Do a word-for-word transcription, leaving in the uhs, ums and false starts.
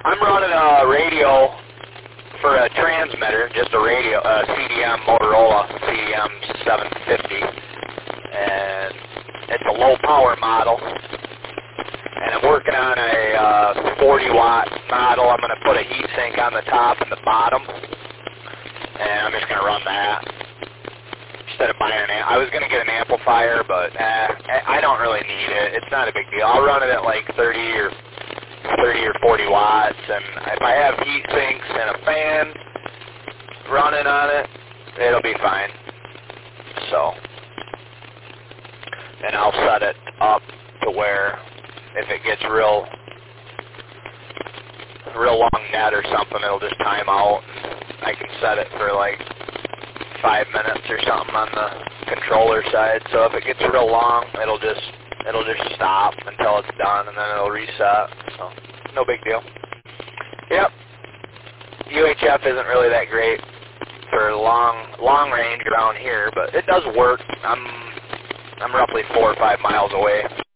I'm running a radio for a transmitter, just a radio, a C D M Motorola C D M seven fifty, and it's a low power model. And I'm working on a uh, forty watt model. I'm going to put a heat sink on the top and the bottom, and I'm just going to run that instead of buying an. I was going to get an amplifier, but eh, I don't really need it. It's not a big deal. I'll run it at like thirty or thirty or forty watts, and if I have heat sinks and a fan running on it, it'll be fine. So, and I'll set it up to where if it gets real, real long net or something, it'll just time out. I can set it for like five minutes or something on the controller side. So if it gets real long, it'll just it'll just stop until it's done, and then it'll reset. So no big deal. Yep. U H F isn't really that great for long long range around here, but it does work. I'm I'm roughly four or five miles away.